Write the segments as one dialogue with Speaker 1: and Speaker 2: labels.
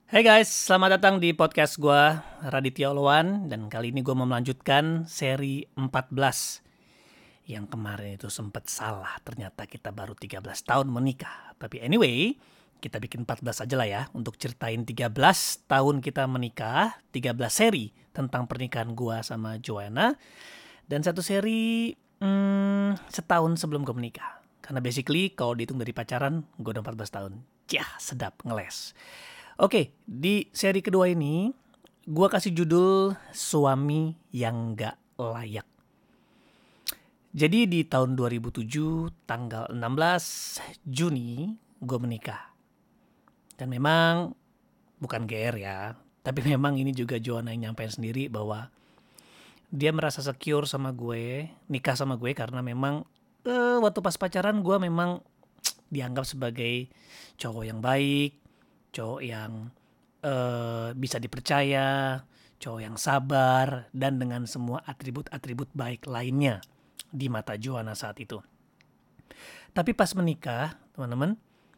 Speaker 1: Hey guys, selamat datang di podcast gue, Raditya Oloan. Dan kali ini gue mau melanjutkan seri 14. Yang kemarin itu sempat salah, ternyata kita baru 13 tahun menikah. Tapi anyway, kita bikin 14 aja lah ya, untuk ceritain 13 tahun kita menikah, 13 seri tentang pernikahan gue sama Joanna. Dan satu seri setahun sebelum gue menikah. Karena basically kalau dihitung dari pacaran, gue udah 14 tahun. Cih, sedap, ngeles. Oke, di seri kedua ini gue kasih judul Suami yang Gak Layak. Jadi di tahun 2007 tanggal 16 Juni gue menikah. Dan memang bukan GR ya, tapi memang ini juga Joanna yang nyampein sendiri bahwa dia merasa secure sama gue, nikah sama gue karena memang waktu pas pacaran gue memang dianggap sebagai cowok yang baik, cowok yang bisa dipercaya, cowok yang sabar, dan dengan semua atribut-atribut baik lainnya di mata Joanna saat itu. Tapi pas menikah, teman-teman,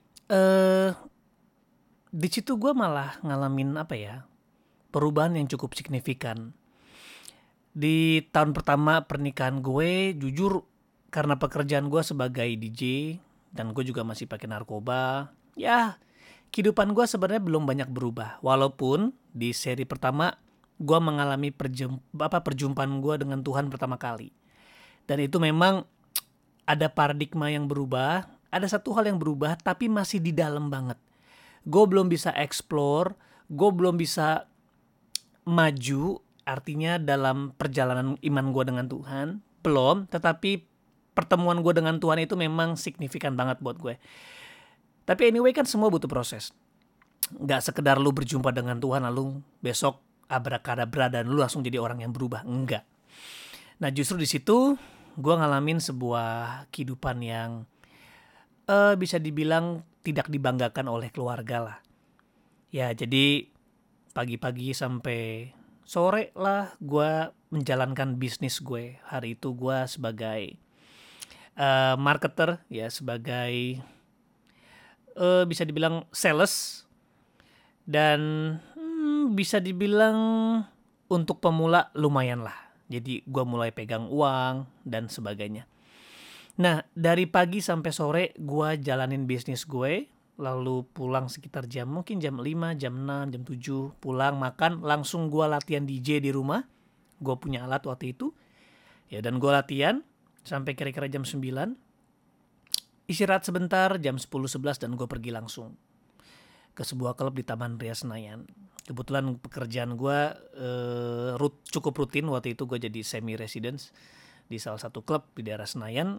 Speaker 1: di situ gue malah ngalamin perubahan yang cukup signifikan. Di tahun pertama pernikahan gue, jujur karena pekerjaan gue sebagai DJ dan gue juga masih pakai narkoba, ya kehidupan gue sebenarnya belum banyak berubah. Walaupun di seri pertama gue mengalami perjumpaan gue dengan Tuhan pertama kali. Dan itu memang ada paradigma yang berubah, ada satu hal yang berubah tapi masih di dalam banget. Gue belum bisa explore, gue belum bisa maju, artinya dalam perjalanan iman gue dengan Tuhan, belum, tetapi pertemuan gue dengan Tuhan itu memang signifikan banget buat gue. Tapi anyway kan semua butuh proses. Gak sekedar lu berjumpa dengan Tuhan lalu besok abrakadabra dan lu langsung jadi orang yang berubah. Enggak. Nah justru di situ gue ngalamin sebuah kehidupan yang bisa dibilang tidak dibanggakan oleh keluarga lah. Ya jadi pagi-pagi sampai sore lah gue menjalankan bisnis gue. Hari itu gue sebagai marketer, ya sebagai bisa dibilang sales. Dan bisa dibilang untuk pemula lumayan lah. Jadi gue mulai pegang uang dan sebagainya. Nah dari pagi sampai sore gue jalanin bisnis gue. Lalu pulang sekitar mungkin jam 5, jam 6, jam 7. Pulang makan, langsung gue latihan DJ di rumah. Gue punya alat waktu itu. Ya dan gue latihan sampai kira-kira jam 9. Istirahat sebentar jam 10-11 dan gue pergi langsung ke sebuah klub di Taman Ria Senayan. Kebetulan pekerjaan gue cukup rutin. Waktu itu gue jadi semi residence di salah satu klub di daerah Senayan.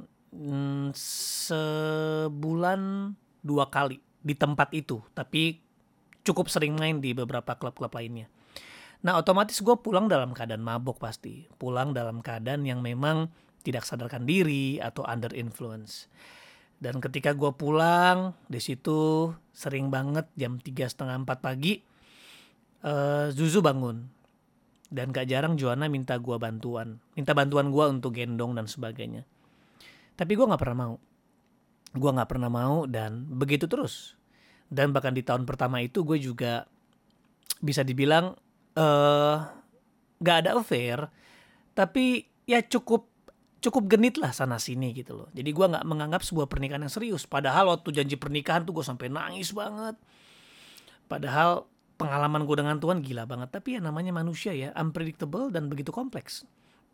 Speaker 1: Sebulan 2 kali di tempat itu, tapi cukup sering main di beberapa klub-klub lainnya. Nah otomatis gue pulang dalam keadaan mabok pasti. Pulang dalam keadaan yang memang tidak sadarkan diri atau under influence. Dan ketika gue pulang, di situ sering banget jam 3:30-4 pagi, Zuzu bangun. Dan gak jarang Joanna minta bantuan gue untuk gendong dan sebagainya. Tapi gue gak pernah mau. Gue gak pernah mau dan begitu terus. Dan bahkan di tahun pertama itu gue juga bisa dibilang gak ada affair. Tapi ya cukup genit lah sana sini gitu loh. Jadi gue nggak menganggap sebuah pernikahan yang serius. Padahal waktu janji pernikahan tuh gue sampai nangis banget. Padahal pengalaman gue dengan Tuhan gila banget. Tapi ya namanya manusia ya, unpredictable dan begitu kompleks.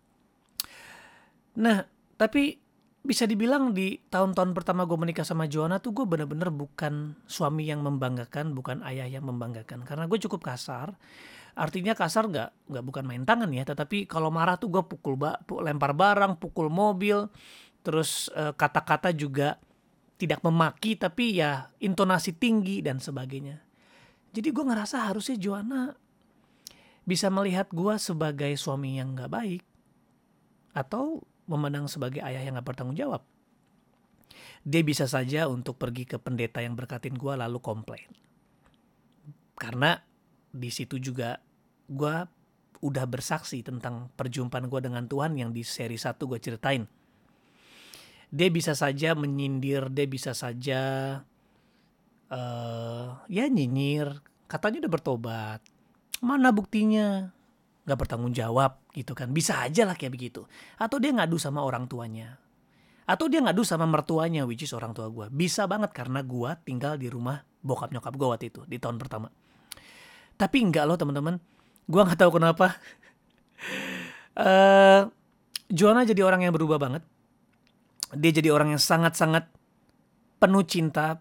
Speaker 1: Nah tapi bisa dibilang di tahun-tahun pertama gue menikah sama Joanna tuh gue bener-bener bukan suami yang membanggakan, bukan ayah yang membanggakan. Karena gue cukup kasar. Artinya kasar nggak bukan main tangan ya, tetapi kalau marah tuh gue lempar barang, pukul mobil, terus kata-kata juga tidak memaki tapi ya intonasi tinggi dan sebagainya. Jadi gue ngerasa harusnya Joanna bisa melihat gue sebagai suami yang nggak baik atau memandang sebagai ayah yang nggak bertanggung jawab. Dia bisa saja untuk pergi ke pendeta yang berkatin gue lalu komplain. Karena di situ juga gue udah bersaksi tentang perjumpaan gue dengan Tuhan yang di seri 1 gue ceritain. Dia bisa saja menyindir, dia bisa saja ya nyinyir, Katanya udah bertobat. Mana buktinya? Gak bertanggung jawab gitu kan. Bisa aja lah kayak begitu. Atau dia ngadu sama orang tuanya. Atau dia ngadu sama mertuanya, which is orang tua gue. Bisa banget karena gue tinggal di rumah bokap nyokap gue waktu itu, di tahun pertama. Tapi enggak loh teman-teman. Gue gak tahu kenapa. Joanna jadi orang yang berubah banget. Dia jadi orang yang sangat-sangat penuh cinta.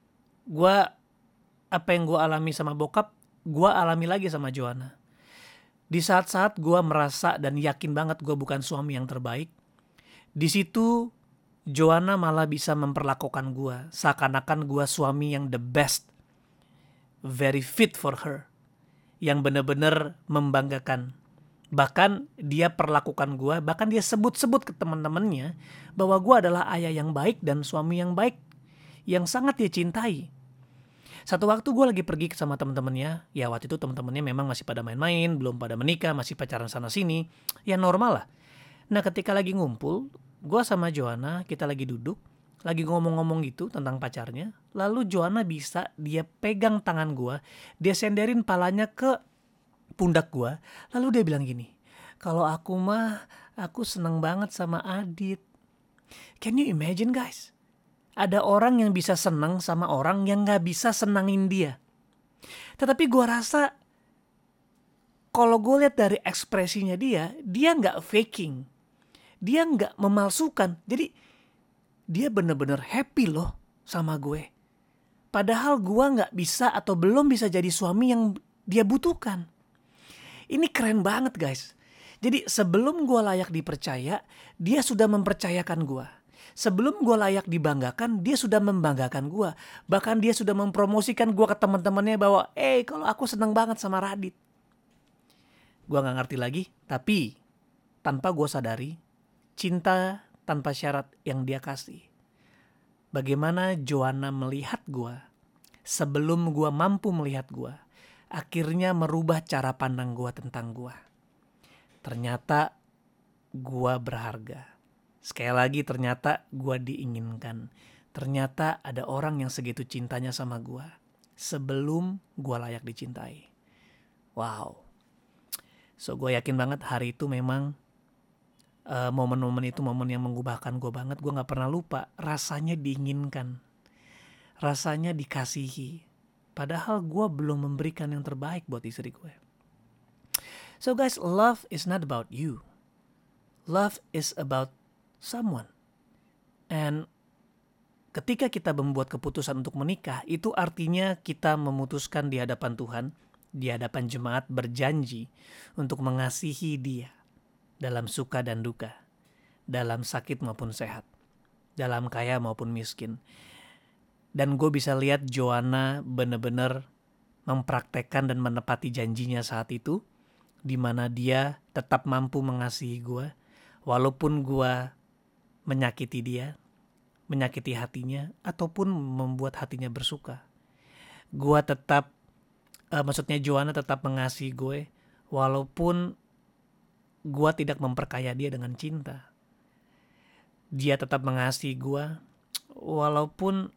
Speaker 1: Apa yang gue alami sama bokap, gue alami lagi sama Joanna. Di saat-saat gue merasa dan yakin banget gue bukan suami yang terbaik, di situ Joanna malah bisa memperlakukan gue seakan-akan gue suami yang the best, very fit for her, yang benar-benar membanggakan. Bahkan dia perlakukan gue, bahkan dia sebut-sebut ke teman-temannya bahwa gue adalah ayah yang baik dan suami yang baik, yang sangat dia cintai. Satu waktu gue lagi pergi sama temen-temennya, ya waktu itu temen-temennya memang masih pada main-main, belum pada menikah, masih pacaran sana-sini, ya normal lah. Nah ketika lagi ngumpul, gue sama Joanna, kita lagi duduk, lagi ngomong-ngomong gitu tentang pacarnya, lalu Joanna bisa dia pegang tangan gue, dia senderin palanya ke pundak gue, lalu dia bilang gini, kalau aku seneng banget sama Adit. Can you imagine guys? Ada orang yang bisa senang sama orang yang gak bisa senangin dia. Tetapi gue rasa kalau gue lihat dari ekspresinya dia gak faking. Dia gak memalsukan. Jadi dia bener-bener happy loh sama gue. Padahal gue gak bisa atau belum bisa jadi suami yang dia butuhkan. Ini keren banget guys. Jadi sebelum gue layak dipercaya, dia sudah mempercayakan gue. Sebelum gue layak dibanggakan, dia sudah membanggakan gue. Bahkan dia sudah mempromosikan gue ke teman-temannya bahwa, kalau aku senang banget sama Radit. Gue gak ngerti lagi, tapi tanpa gue sadari, cinta tanpa syarat yang dia kasih. Bagaimana Joanna melihat gue, sebelum gue mampu melihat gue, akhirnya merubah cara pandang gue tentang gue. Ternyata gue berharga. Sekali lagi ternyata gue diinginkan. Ternyata ada orang yang segitu cintanya sama gue sebelum gue layak dicintai. Wow. So gue yakin banget hari itu memang momen-momen itu momen yang mengubahkan gue banget. Gue gak pernah lupa rasanya diinginkan. Rasanya dikasihi. Padahal gue belum memberikan yang terbaik buat istri gue. So guys, love is not about you. Love is about someone. And ketika kita membuat keputusan untuk menikah, itu artinya kita memutuskan di hadapan Tuhan, di hadapan jemaat berjanji untuk mengasihi dia dalam suka dan duka, dalam sakit maupun sehat, dalam kaya maupun miskin. Dan gue bisa lihat Joanna benar-benar mempraktekkan dan menepati janjinya saat itu, di mana dia tetap mampu mengasihi gue, walaupun gue menyakiti dia, menyakiti hatinya, ataupun membuat hatinya bersuka. Gua tetap, maksudnya Joanna tetap mengasihi gue, walaupun gua tidak memperkaya dia dengan cinta. Dia tetap mengasihi gue, walaupun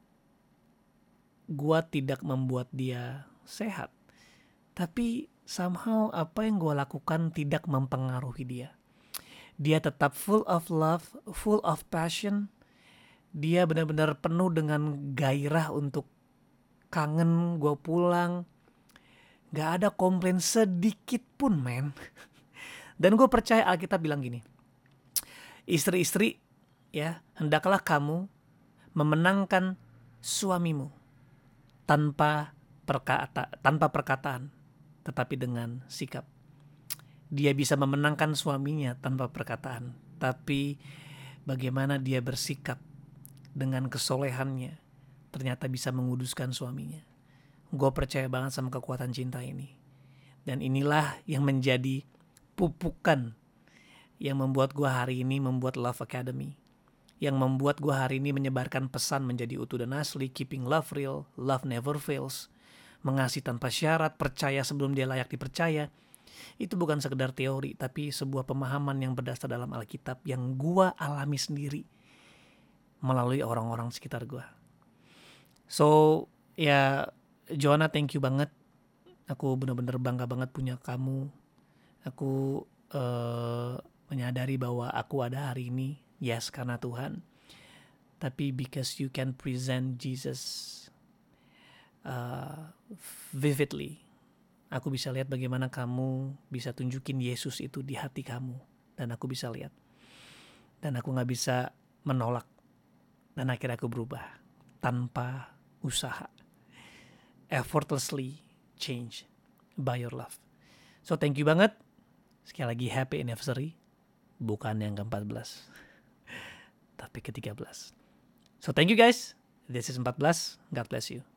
Speaker 1: gua tidak membuat dia sehat. Tapi somehow apa yang gua lakukan tidak mempengaruhi dia. Dia tetap full of love, full of passion. Dia benar-benar penuh dengan gairah untuk kangen gue pulang. Gak ada komplain sedikit pun men. Dan gue percaya Alkitab bilang gini. Istri-istri ya, hendaklah kamu memenangkan suamimu tanpa perkataan, tetapi dengan sikap. Dia bisa memenangkan suaminya tanpa perkataan, tapi bagaimana dia bersikap dengan kesolehannya ternyata bisa menguduskan suaminya. Gue percaya banget sama kekuatan cinta ini. Dan inilah yang menjadi pupukan yang membuat gue hari ini membuat Love Academy. Yang membuat gue hari ini menyebarkan pesan menjadi utuh dan asli, keeping love real, love never fails. Mengasihi tanpa syarat, percaya sebelum dia layak dipercaya. Itu bukan sekedar teori, tapi sebuah pemahaman yang berdasar dalam Alkitab yang gue alami sendiri melalui orang-orang sekitar gue. So, ya Joanna thank you banget. Aku benar-benar bangga banget punya kamu. Aku menyadari bahwa aku ada hari ini, yes, karena Tuhan. Tapi because you can present Jesus vividly, aku bisa lihat bagaimana kamu bisa tunjukin Yesus itu di hati kamu. Dan aku bisa lihat. Dan aku gak bisa menolak. Dan akhirnya aku berubah tanpa usaha. Effortlessly change by your love. So thank you banget. Sekali lagi happy anniversary. Bukan yang ke-14, tapi ke-13. So thank you guys. This is 14. God bless you.